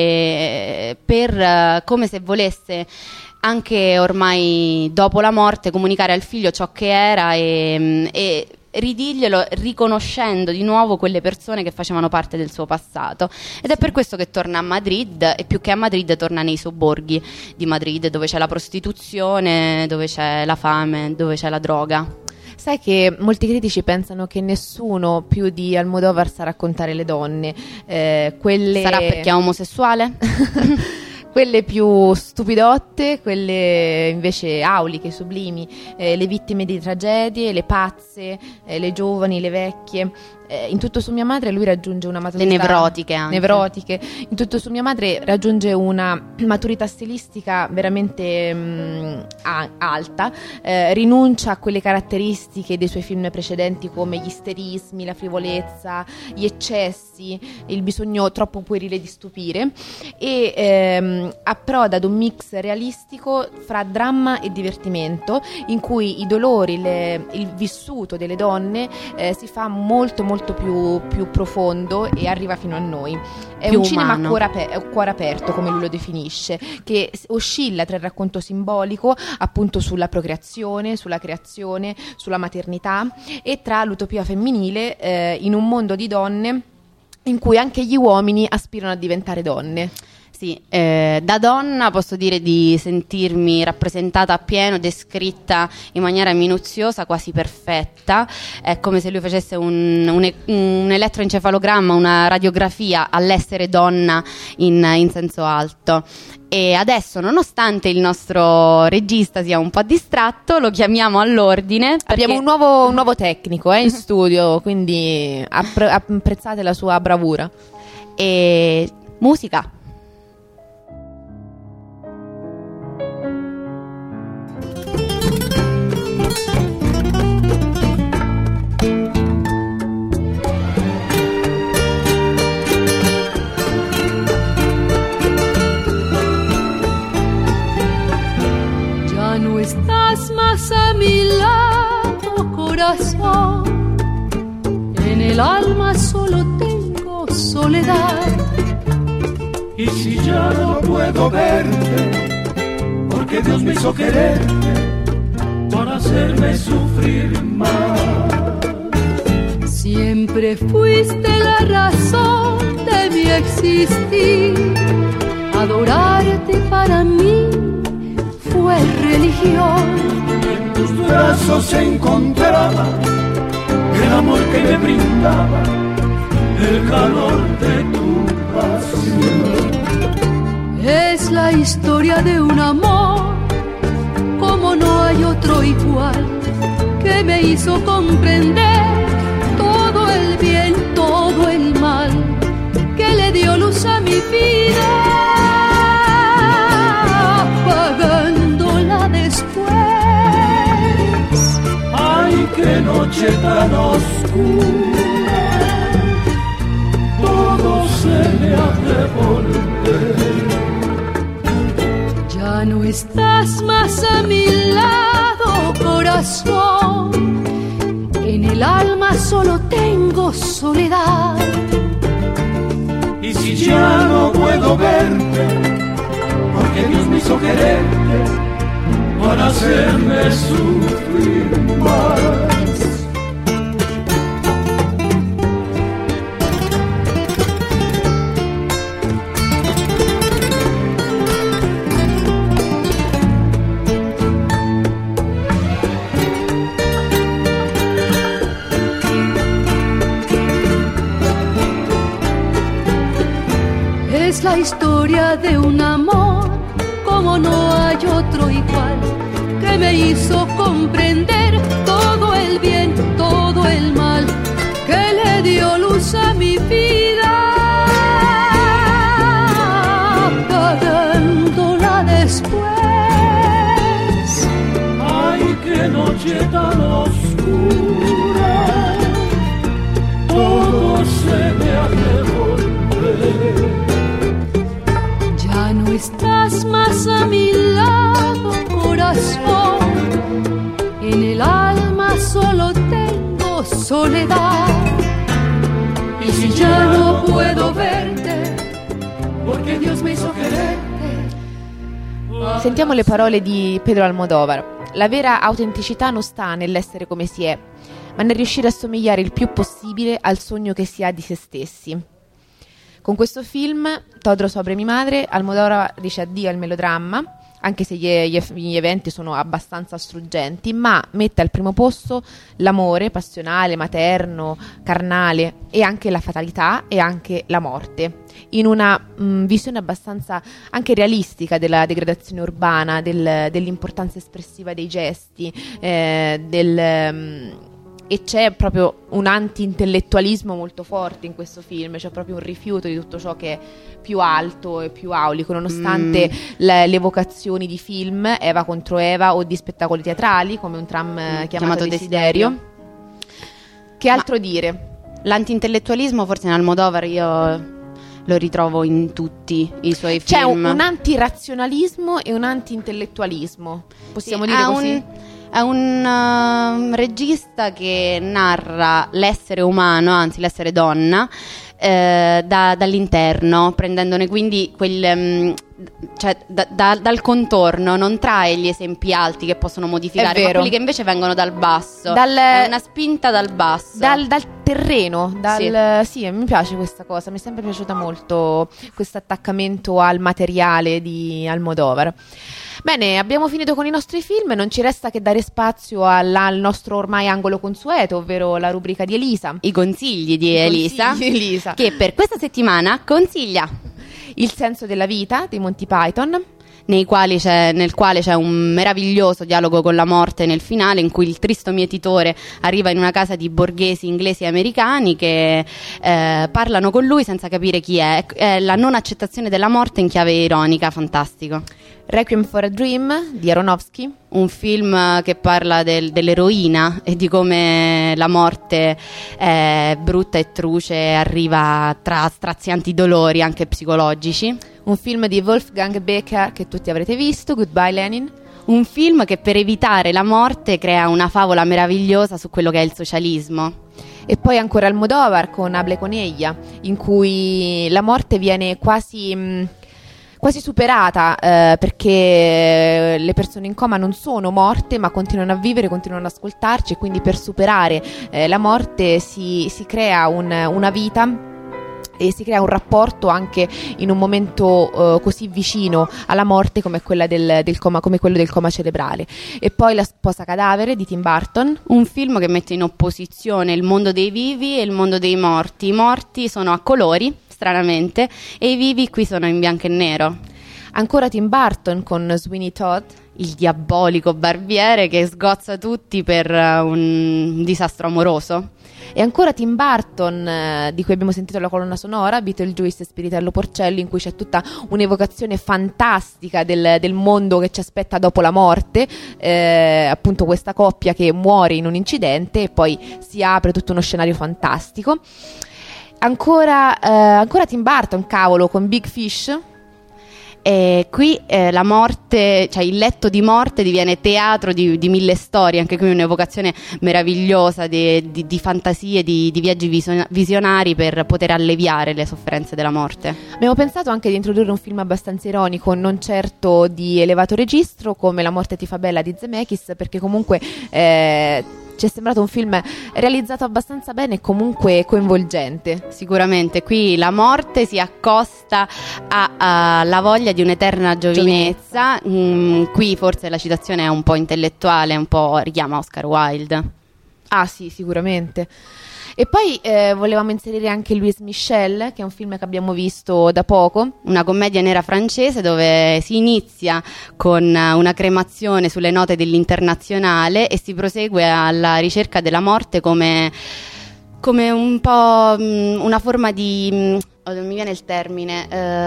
per come se volesse anche ormai dopo la morte comunicare al figlio ciò che era e ridirglielo, riconoscendo di nuovo quelle persone che facevano parte del suo passato. Ed è per questo che torna a Madrid, e più che a Madrid torna nei sobborghi di Madrid, dove c'è la prostituzione, dove c'è la fame, dove c'è la droga. Sai che molti critici pensano che nessuno più di Almodovar sa raccontare le donne, quelle... Sarà perché è omosessuale? Quelle più stupidotte, quelle invece auliche, sublimi, le vittime di tragedie, le pazze, le giovani, le vecchie. In Tutto su mia madre lui raggiunge una maturità... Le nevrotiche anche. Nevrotiche. In Tutto su mia madre raggiunge una maturità stilistica veramente alta, rinuncia a quelle caratteristiche dei suoi film precedenti come gli isterismi, la frivolezza, gli eccessi, il bisogno troppo puerile di stupire, e approda ad un mix realistico fra dramma e divertimento, in cui i dolori, il vissuto delle donne si fa molto più profondo e arriva fino a noi. È più un cinema umano. a cuore aperto, come lui lo definisce, che oscilla tra il racconto simbolico, appunto sulla procreazione, sulla creazione, sulla maternità, e tra l'utopia femminile in un mondo di donne in cui anche gli uomini aspirano a diventare donne. Sì, da donna posso dire di sentirmi rappresentata appieno, descritta in maniera minuziosa, quasi perfetta. È come se lui facesse un elettroencefalogramma, una radiografia all'essere donna in senso alto. E adesso, nonostante il nostro regista sia un po' distratto, lo chiamiamo all'ordine. Abbiamo un nuovo tecnico in studio, quindi apprezzate la sua bravura. E musica. Estás más a mi lado, corazón. En el alma solo tengo soledad. Y si ya no puedo verte, porque Dios me hizo quererte para hacerme sufrir más. Siempre fuiste la razón de mi existir. Adorarte para mí fue religión. En tus brazos se encontraba el amor que me brindaba, el calor de tu pasión. Es la historia de un amor como no hay otro igual, que me hizo comprender todo el bien, todo el mal, que le dio luz a mi vida, apagándola después. Ay, qué noche tan oscura, todo se me ha de volver. Ya no estás más a mi lado, corazón. En el alma solo tengo soledad. Y si ya no puedo verte, porque Dios me hizo quererte para hacerme sufrir más. Es la historia de un amor como no hay otro igual, que me hizo comprender todo el bien, todo el mal, que le dio luz a mi vida, apagándola después. Ay, qué noche tan oscura, todo se me ha de volver. Ya no estás más a mi lado, corazón. En el alma solo tengo soledad. Y si ya no puedo verte, porque Dios me hizo quererte. Sentiamo le parole di Pedro Almodóvar. La vera autenticità non sta nell'essere come si è, ma nel riuscire a somigliare il più possibile al sogno che si ha di se stessi. Con questo film, Todo sobre mi madre, Almodóvar dice addio al melodramma, anche se gli eventi sono abbastanza struggenti, ma mette al primo posto l'amore passionale, materno, carnale, e anche la fatalità e anche la morte, in una visione abbastanza anche realistica della degradazione urbana, dell'importanza espressiva dei gesti, e c'è proprio un anti-intellettualismo molto forte in questo film, c'è proprio un rifiuto di tutto ciò che è più alto e più aulico, nonostante le evocazioni di film, Eva contro Eva, o di spettacoli teatrali come Un tram chiamato Desiderio. Che altro dire? L'anti-intellettualismo forse in Almodóvar io lo ritrovo in tutti i suoi film. C'è un antirazionalismo e un anti-intellettualismo, possiamo dire così? È un regista che narra l'essere umano, anzi l'essere donna, dall'interno, prendendone quindi dal contorno, non trae gli esempi alti che possono modificare, ma quelli che invece vengono dal basso. È una spinta dal basso. Dal terreno, sì, mi piace questa cosa, mi è sempre piaciuta molto questo attaccamento al materiale di Almodóvar. Bene, abbiamo finito con i nostri film, non ci resta che dare spazio al nostro ormai angolo consueto, ovvero la rubrica di Elisa. I consigli di Elisa, che per questa settimana consiglia Il senso della vita dei Monty Python, nel quale c'è un meraviglioso dialogo con la morte nel finale, in cui il tristo mietitore arriva in una casa di borghesi inglesi e americani che parlano con lui senza capire chi è la non accettazione della morte in chiave ironica. Fantastico. Requiem for a Dream di Aronofsky, un film che parla dell'eroina e di come la morte è brutta e truce, arriva tra strazianti dolori anche psicologici. Un film di Wolfgang Becker che tutti avrete visto, Goodbye Lenin. Un film che per evitare la morte crea una favola meravigliosa su quello che è il socialismo. E poi ancora Almodóvar con Hable con ella, in cui la morte viene quasi superata, perché le persone in coma non sono morte ma continuano a vivere, continuano ad ascoltarci, e quindi per superare la morte si crea una vita e si crea un rapporto anche in un momento così vicino alla morte come quella del coma, come quello del coma cerebrale. E poi La sposa cadavere di Tim Burton, un film che mette in opposizione il mondo dei vivi e il mondo dei morti. I morti sono a colori, stranamente, e i vivi qui sono in bianco e nero. Ancora Tim Burton con Sweeney Todd, il diabolico barbiere che sgozza tutti per un disastro amoroso. E ancora Tim Burton, di cui abbiamo sentito la colonna sonora, Beetlejuice e Spiritello Porcello, in cui c'è tutta un'evocazione fantastica del mondo che ci aspetta dopo la morte, appunto questa coppia che muore in un incidente e poi si apre tutto uno scenario fantastico. Ancora Tim Burton, cavolo, con Big Fish. E qui la morte, cioè il letto di morte diviene teatro di mille storie, anche qui un'evocazione meravigliosa di fantasie, di viaggi visionari per poter alleviare le sofferenze della morte. Abbiamo pensato anche di introdurre un film abbastanza ironico, non certo di elevato registro come La morte ti fa bella di Zemeckis, perché comunque ci è sembrato un film realizzato abbastanza bene e comunque coinvolgente. Sicuramente qui la morte si accosta alla voglia di un'eterna giovinezza. Qui forse la citazione è un po' intellettuale, un po' richiama Oscar Wilde. Ah sì, sicuramente. E poi volevamo inserire anche Louis Michel, che è un film che abbiamo visto da poco. Una commedia nera francese dove si inizia con una cremazione sulle note dell'internazionale e si prosegue alla ricerca della morte come un po' una forma di, non mi viene il termine,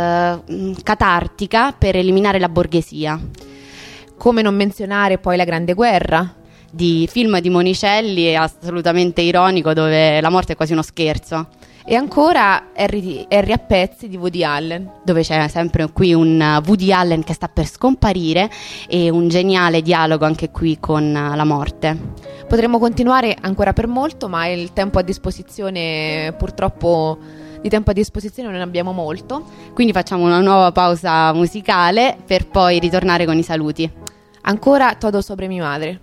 catartica per eliminare la borghesia. Come non menzionare poi La Grande Guerra, di film di Monicelli, è assolutamente ironico, dove la morte è quasi uno scherzo. E ancora Harry a pezzi di Woody Allen, dove c'è sempre qui un Woody Allen che sta per scomparire e un geniale dialogo anche qui con la morte. Potremmo continuare ancora per molto, ma il tempo a disposizione, purtroppo di tempo a disposizione non ne abbiamo molto. Quindi facciamo una nuova pausa musicale per poi ritornare con i saluti. Ancora Todo sobre mi madre.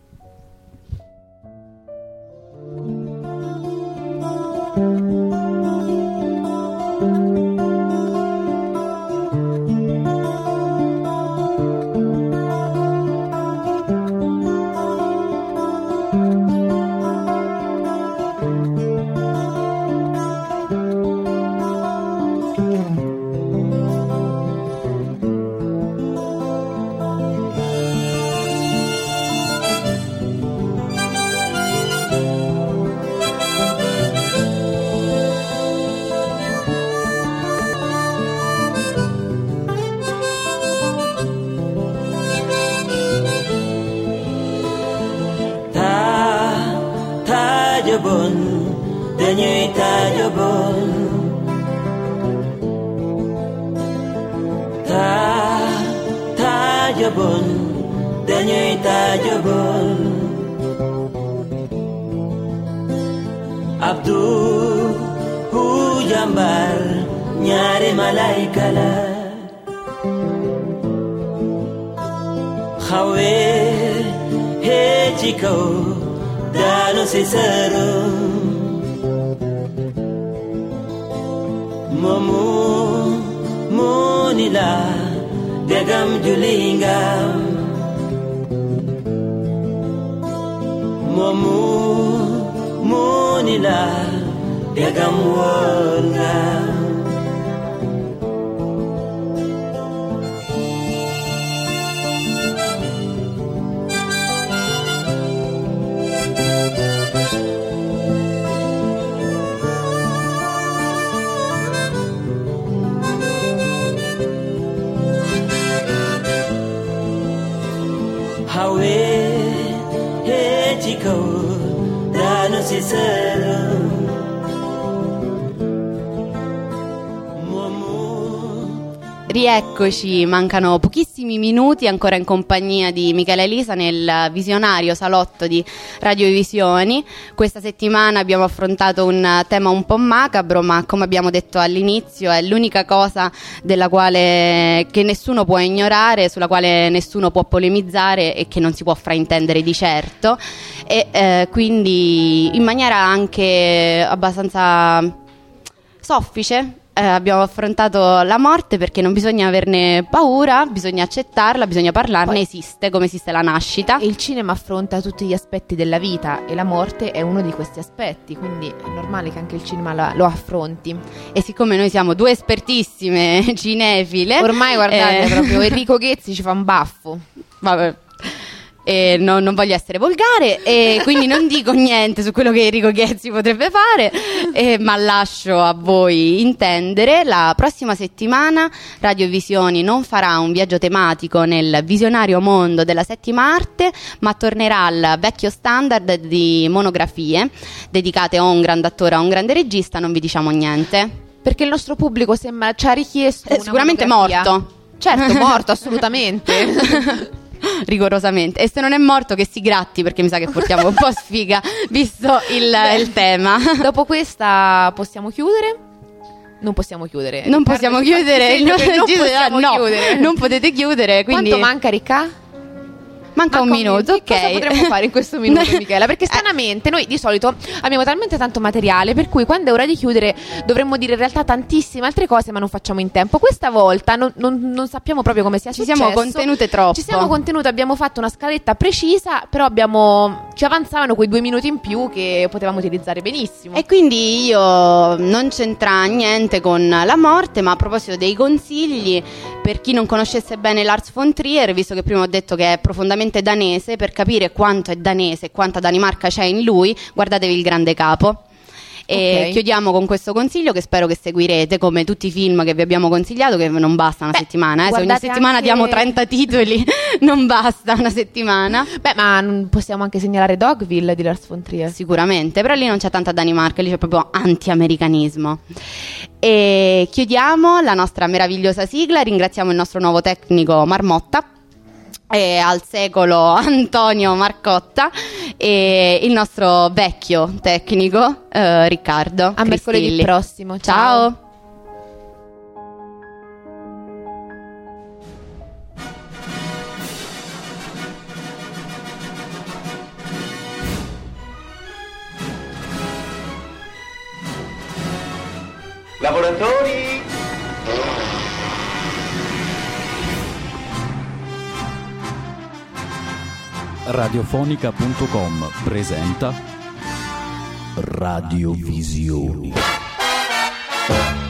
Dañuy tajobon tajobon dañuy tajobon Abdu hu jambar ñaari malaika la xawe he ci kaw daanu si sërum Momu monila degam julingam Momu monila degam wongam Hawe hechiko dano si serum Rieccoci, mancano pochissimi minuti ancora in compagnia di Michela Elisa nel visionario salotto di Radiovisioni. Questa settimana abbiamo affrontato un tema un po' macabro, ma come abbiamo detto all'inizio è l'unica cosa che nessuno può ignorare, sulla quale nessuno può polemizzare e che non si può fraintendere di certo, e quindi in maniera anche abbastanza soffice abbiamo affrontato la morte, perché non bisogna averne paura, bisogna accettarla, bisogna parlarne. Poi esiste, come esiste la nascita. E il cinema affronta tutti gli aspetti della vita e la morte è uno di questi aspetti, quindi è normale che anche il cinema lo affronti. E siccome noi siamo due espertissime cinefile, ormai guardate, proprio Enrico Ghezzi ci fa un baffo. Vabbè. Non voglio essere volgare e quindi non dico niente su quello che Enrico Ghezzi potrebbe fare, ma lascio a voi intendere. La prossima settimana Radiovisioni non farà un viaggio tematico nel visionario mondo della settima arte, ma tornerà al vecchio standard di monografie dedicate a un grande attore, a un grande regista. Non vi diciamo niente perché il nostro pubblico ci ha richiesto sicuramente monografia. Morto. Certo, morto, assolutamente. Rigorosamente. E se non è morto che si gratti, perché mi sa che portiamo un po' sfiga visto il tema. Dopo questa possiamo chiudere? Non possiamo chiudere. Non possiamo chiudere. Non potete chiudere. Quindi... Quanto manca, Ricca? Manca un minuto, ok. Cosa potremmo fare in questo minuto, Michela? Perché stranamente noi di solito abbiamo talmente tanto materiale per cui quando è ora di chiudere dovremmo dire in realtà tantissime altre cose, ma non facciamo in tempo. Questa volta non sappiamo proprio come sia successo. Ci siamo contenute troppo. Ci siamo contenute, abbiamo fatto una scaletta precisa, però ci avanzavano quei 2 minuti in più che potevamo utilizzare benissimo. E quindi io non c'entra niente con la morte, ma a proposito dei consigli, per chi non conoscesse bene Lars von Trier, visto che prima ho detto che è profondamente danese, per capire quanto è danese e quanta Danimarca c'è in lui, guardatevi Il Grande Capo. E Ok. chiudiamo con questo consiglio che spero che seguirete, come tutti i film che vi abbiamo consigliato, che non basta una settimana, se ogni guardate settimana anche- diamo 30 titoli non basta una settimana. Beh, ma possiamo anche segnalare Dogville di Lars von Trier. Sicuramente, però lì non c'è tanta Danimarca, lì c'è proprio anti-americanismo. E chiudiamo la nostra meravigliosa sigla, ringraziamo il nostro nuovo tecnico Marmotta, e al secolo Antonio Marcotta, e il nostro vecchio tecnico Riccardo A mercoledì Cristilli. prossimo. Ciao. Lavoratori! Radiofonica.com presenta Radiovisioni.